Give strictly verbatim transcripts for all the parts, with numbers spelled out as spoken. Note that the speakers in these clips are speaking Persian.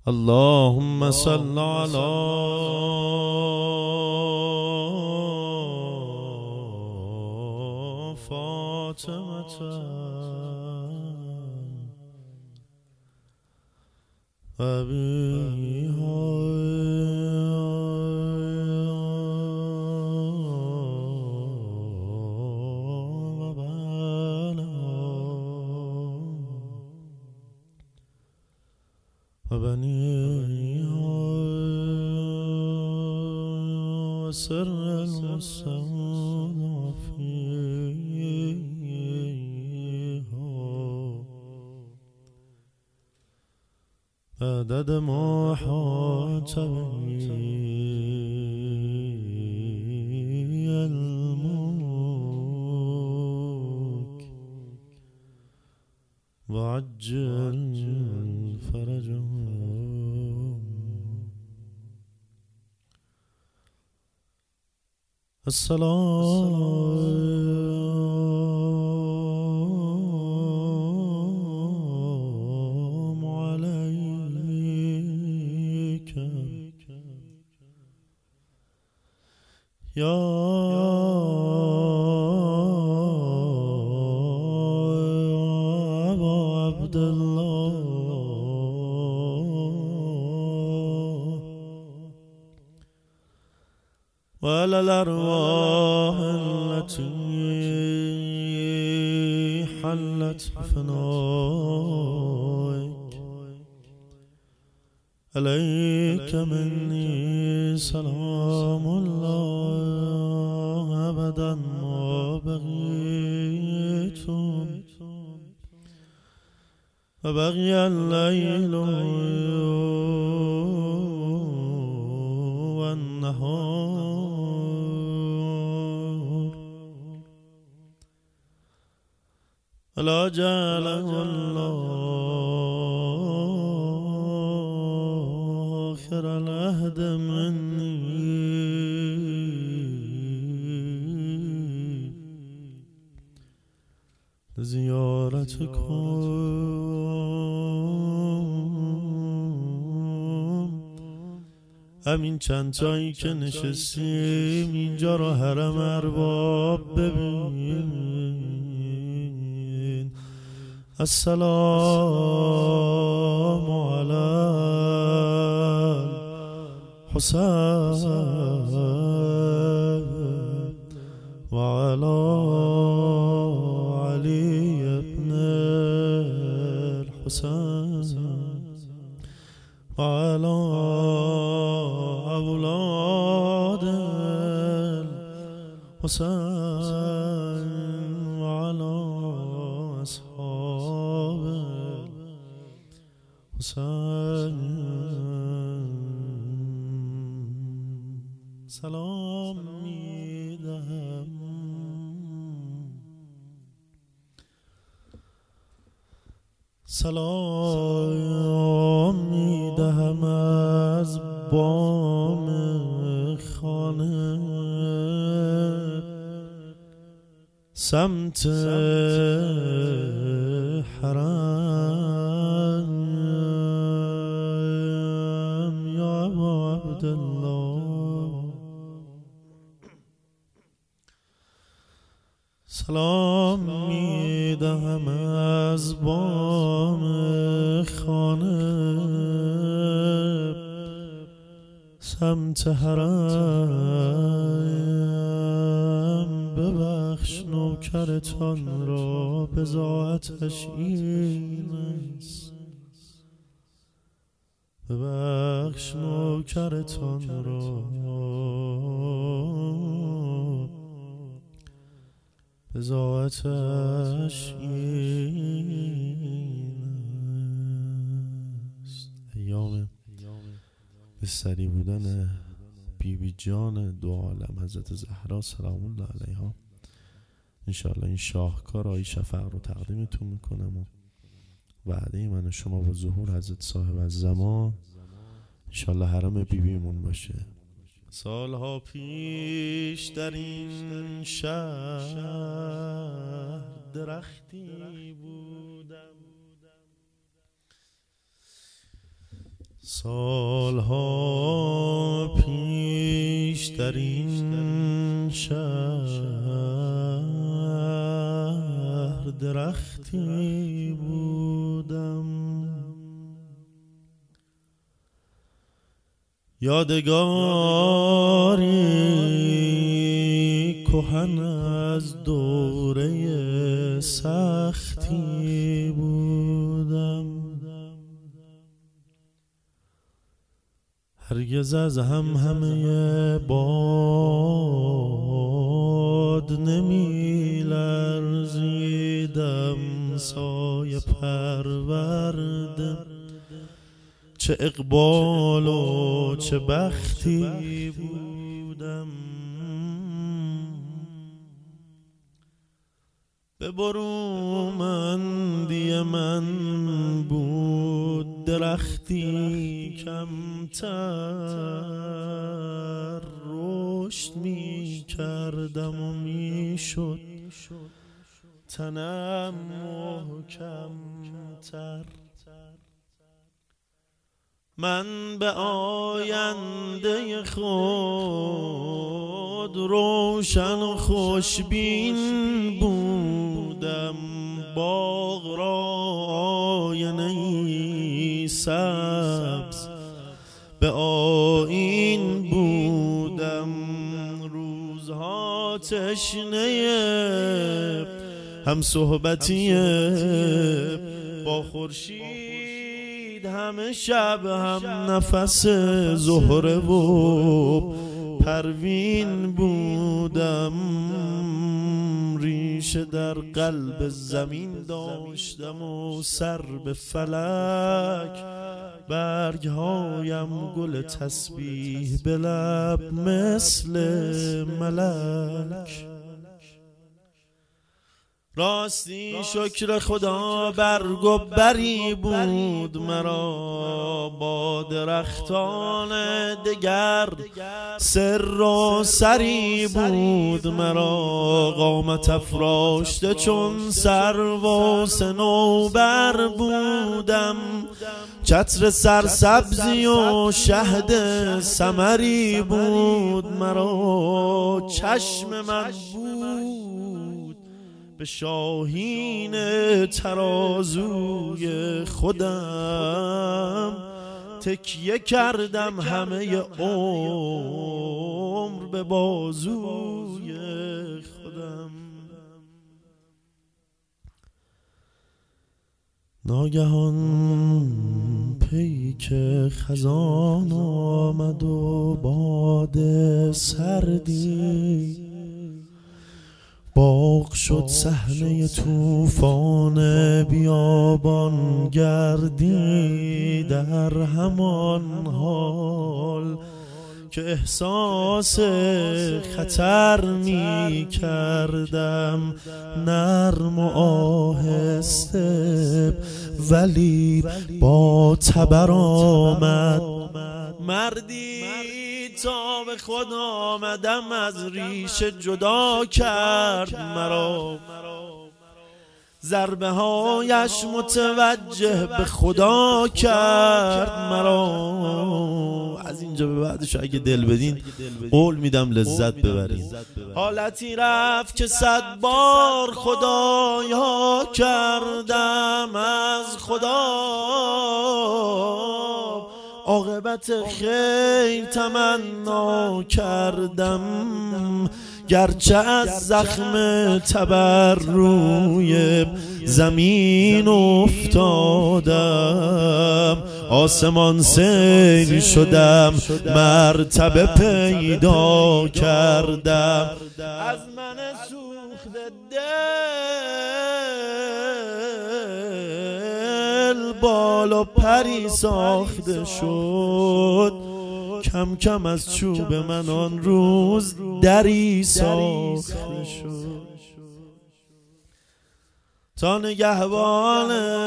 اللهم صل على فاطمة أبيها وبنيها وسر المستودع فيها عدد ما حاط به الملك وعجل فرجه السلام عليك يا أبا عبد الله وعلى الأرواح التي حلت بفنائك عليك مني سلام الله أبدا ما بقيت وبقي الليل والنهار لا جعله الله آخر العهد مني زیارتکم. همین چند تایی که نشستیم اینجا رو حرم ارباب ببین. السلام علی الحسین و علی علی ابن الحسین و علی اولاد الحسین و علی اصحاب الحسین. سلام میدهم سلام میدهم از بام خانه سمت حرم یا ابا عبدالله. سلام میدهم از بام خانه سمت حرم. ببخش نوکرتان را بضاعتش این است. ببخش نوکرتان را بضاعتش این است. ایام بستری بودن بی بی جان دو عالم حضرت زهرا سلام الله علیها. انشاءالله این شاهکار آیی شفق رو تقدیمتون میکنم و وعده من و شما با ظهور حضرت صاحب الزمان انشاءالله حرم بی بیمون باشه. سالها پیش در این شهر درختی بودم، سالها پیش در این شهر درختی بودم، یادگاری کهن از دوره سختی بودم. هرگز از هم همه باد نمی لرزیدم، سایه پروردم. چه اقبال و چه بختی بودم. به برومندی من بود درختی کمتر، رشد می کردم و می شد تنم محکمتر. من به آینده خود روشن و خوشبین بودم، باغ را آینه‌ای سبز به آیین بودم. روزها تشنه هم صحبتی با خورشید، همه شب هم نفس زهره و پروین بودم. ریشه در قلب زمین داشتم و سر به فلک، برگهایم گل تسبیح به لب مثل ملک. راستی شکر خدا برگ و بری بود مرا، با درختان دگر سر و سری بود مرا. قامت افراشته چون سرو و صنوبر بودم، چتر سرسبزی و شهد ثمری بود مرا. چشم من بود به شاهین ترازوی خودم، تکیه کردم همه عمر به بازوی خودم. ناگهان پیک خزان آمد و باد سردی، باغ شد صحنه طوفان بیابان گردی. در همان حال که احساس خطر می کردم، نرم و آهسته ولی با تبر آمد مردی تا به خود آمدم، از ریشه جدا کرد مرا. ضربه هایش متوجه به خدا کرد مرا. از اینجا به بعدش اگه دل بدین قول میدم لذت ببرین. حالتی رفت که صد بار خدایا کردم از خدا، عاقبت خیر تمنا کردم. گرچه از زخم تبر روی زمین افتادم، آسمان سیر شدم مرتبه پیدا کردم. از من سوخته دل بال و پری ساخته شد، کم کم از چوب من آن روز دری ساخته شد. تا نگهبان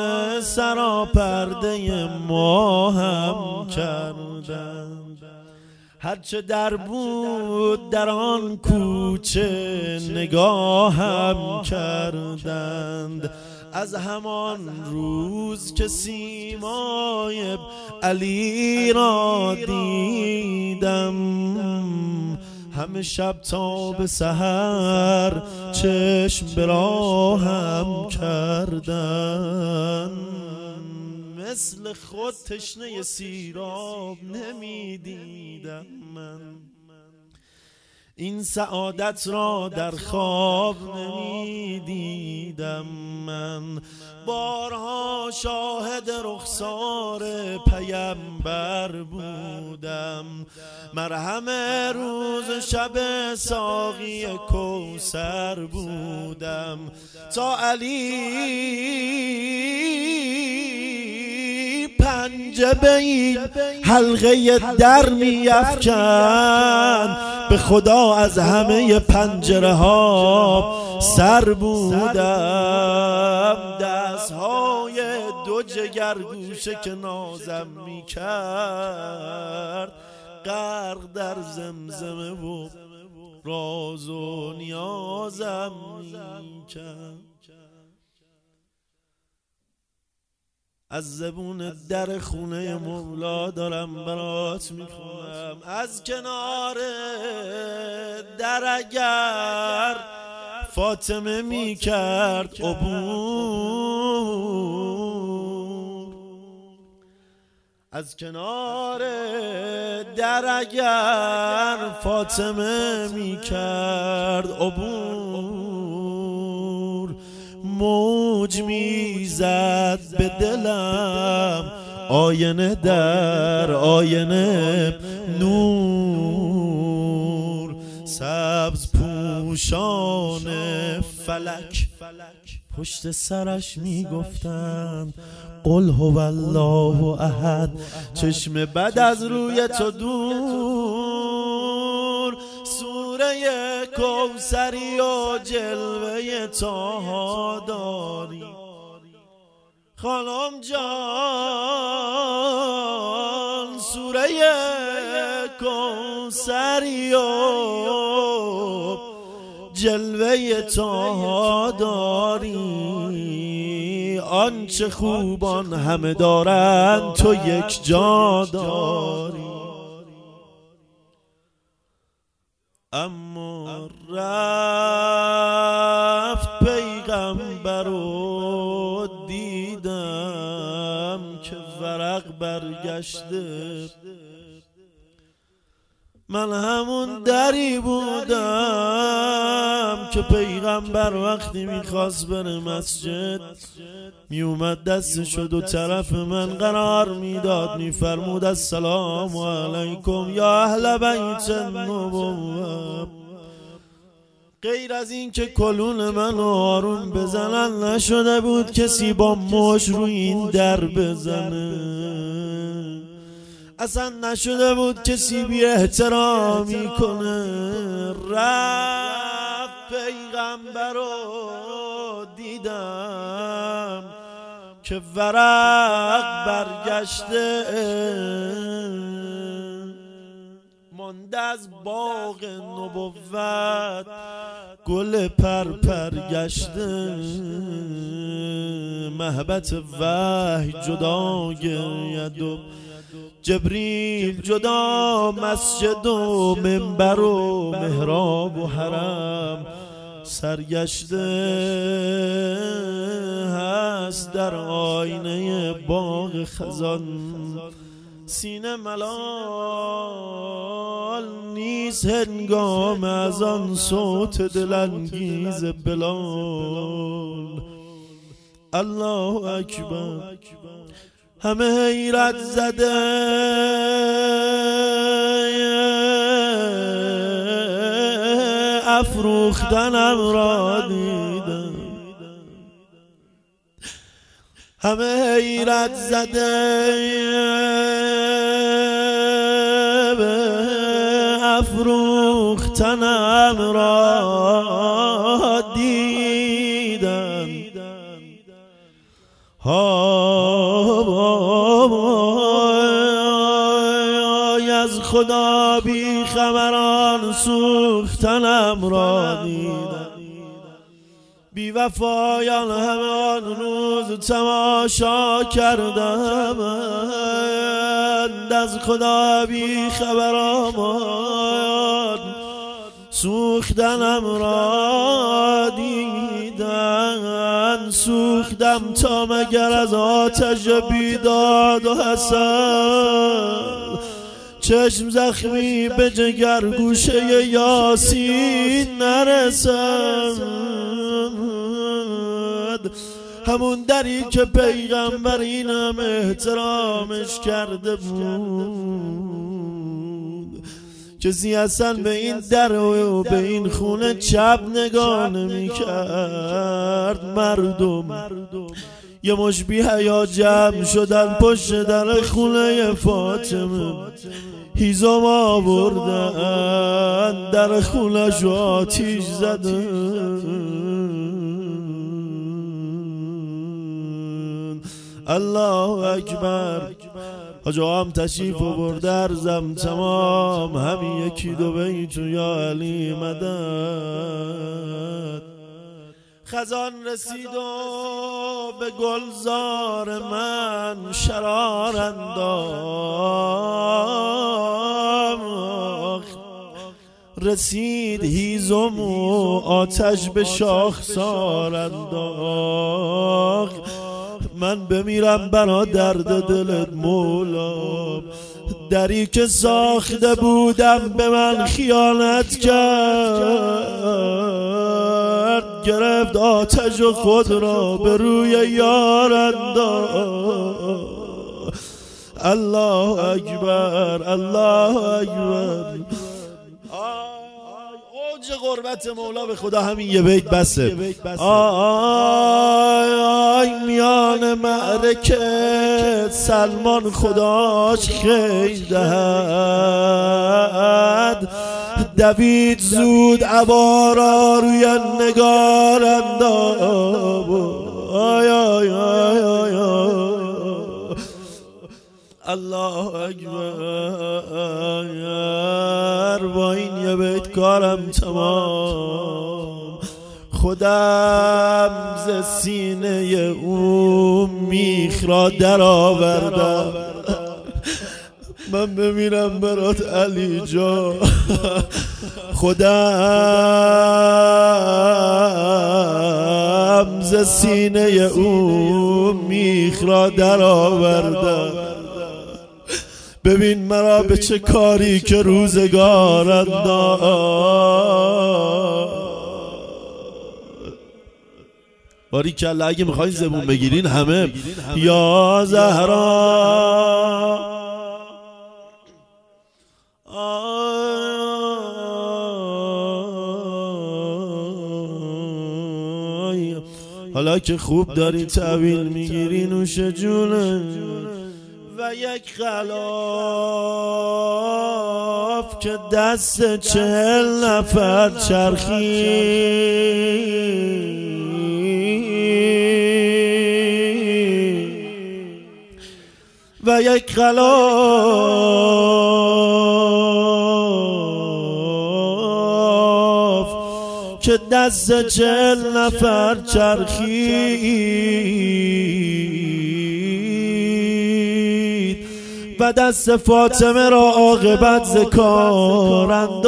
سراپرده ما هم کردند، هرچه در بود در آن کوچه نگاه هم کردند. از همان روز که سیمای علی را دیدم، همه شب تا به سحر چشم به راهم کردن. مثل خود تشنه سیراب نمیدیدم من، این سعادت را در خواب نمیدیدم من. بارها شاهد رخسار پیمبر بودم، مرهم روز شب ساقی کوثر بودم. تا علی پنجه به این حلقه در می‌افکند، به خدا از همه پنجره ها سر بودم. دستهای دو جگرگوشه که نازم میکرد، غرق در زمزمه و راز و نیازم میکرد. از زبون در خونه مولا دارم برات میخونم. از کنار در اگر فاطمه میکرد عبور، از کنار در اگر فاطمه میکرد عبور، موج میزد به دلم آینه در آینه نور. سبز پوشان فلک پشت سرش میگفتند قل هو الله احد، چشم بد از روی تو دور. سوره کوثری و جلوه طه داری خانم جان، سوره کوثری و جلوه طه داری. آنچه خوبان همه دارند تو یک جا داری. اما رفت پیغمبر و دیدم که ورق برگشته. من همون دری بودم که پیغمبر وقتی میخواست بره مسجد میومد دستشو دو طرف من قرار میداد، میفرمود السلام علیکم یا اهل بیت النبوة. غیر از این که کلون من آروم بزنن نشده بود کسی با مش روی این در بزنه، اصلا نشده بود کسی بی احترامی کنه. رفت پیغمبر رو دیدم که ورق برگشته، مانده از باغ نبوت گل پرپر گشته. مهبت وحی جدا گرید و جبریل جدا، مسجد و منبر و محراب و حرم سرگشته هست در آینه باغ خزان. سینه ملال نیست هنگام از آن صوت دلانگیز بلال. الله اکبر. همه حیرت زده افروختنم را دیدم، همه حیرت زده افروختنم را دیدم. های از خدا بی خبران سوختنم را دیدم. بی وفایان همه آن روز تماشا کردند، از خدا بی خبر آمد سوختنم را دیدن. سوختم تا مگر از آتش بیداد و حسد، چشم زخمی به جگر گوشه یاسین نرسد. همون دری که پیغمبر اینم احترامش کرده بود، کسی اصلا به این در و به این خونه چپ نگاه نمی کرد. مردم یه مش بی حیا جمع شدن پشت در خونه فاطمه، هیزم آوردن در خونش آتیش زدن. الله اکبر. حاج آقا هم تشریف آورد در زم تمام، همین یکی دو بیت یا علی مدد. خزان رسید و به گلزار من شرار انداخت، رسید هیزم و آتش به شاخسار انداخت. من بمیرم برا درد دلت مولا، دری که ساخته بودم به من خیانت کرد، گرفت آتش و خود را به روی یار انداخت. الله اکبر، الله اکبر. اوج قربت مولا به خدا همین یه بیت بسه. آی آی میان معرکه سلمان خداش خیر دهد، دوید زود عبارا روی نگار انداخت. آی آی آی آی آی الله اکبر. با این یه بیت کارم تمام. خودم ز سینه اون میخ را در آوردم، من بمیرم برات علی جان. خودم ز سینه اون میخ را در آوردم، ببین مرا به چه کاری که روزگار انداخت. باری کلا اگه میخواین زبون بگیرین همه یا زهرا حالا که خوب داری تعویل میگیری نوش جونه. و یک غلاف که دست چهل نفر چرخید، و یک غلاف که دست چهل نفر چرخید، و دست فاطمه را عاقبت ز کار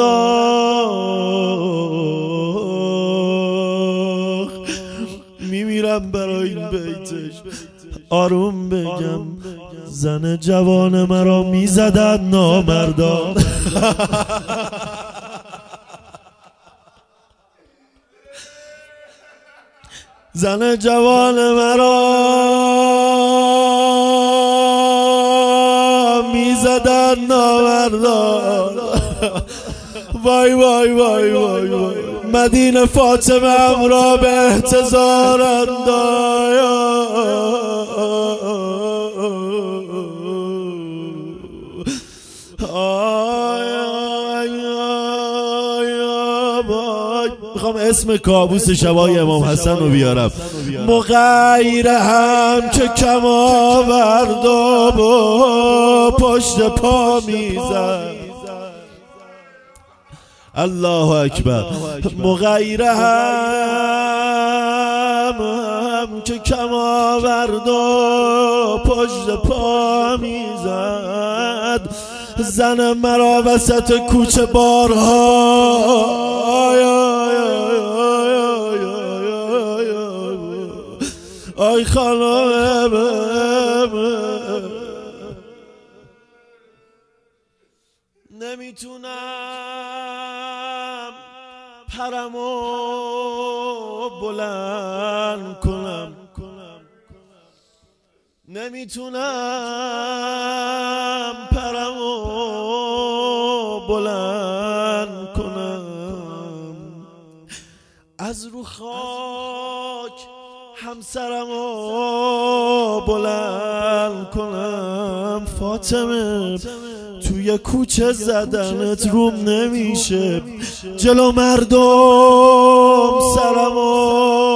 انداخت. میمیرم برای این بیتش. آروم بگم زن جوان مرا میزدن نامردان. زن جوان مرا میزدن نامردان. وای وای وای وای وای. مدینه فاطمه ام را به احتضار انداخت. میخوام اسم کابوس شبای امام حسن رو بیارم. مغیر هم که کم آورد و با پشت پا میزد. الله اکبر. مغیر هم هم که کم آورد و پشت پا میزد، زن مرا وسط کوچه بارها آی خانم، نمیتونم پرمو بلند کنم، نمیتونم پرمو بلند کنم، از رو خاک همسرمو بلند کنم. فاطمه توی کوچه زدنت روم نمیشه، جلو مردم سرمو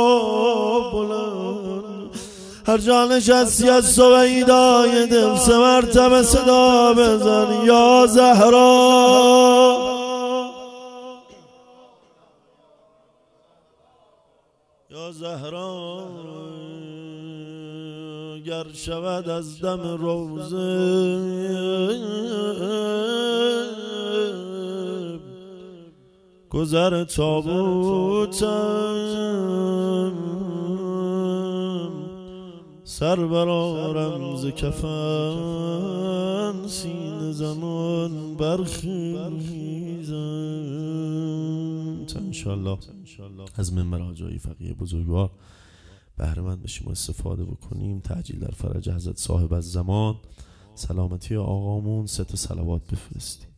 بلند. هر جا نشستی از سویدای دل سه مرتبه صدا بزن یا زهرا، یا زهرا. گر شود از دم روزه گذر تابوتم، سر برآرم ز کفن سینه زمان برخیزم. تا انشالله از منبر حاجی فقیه بزرگوار بهره مند بشیم و استفاده بکنیم. تعجیل در فرج حضرت صاحب الزمان، سلامتی آقامون، سه تا صلوات بفرستیم.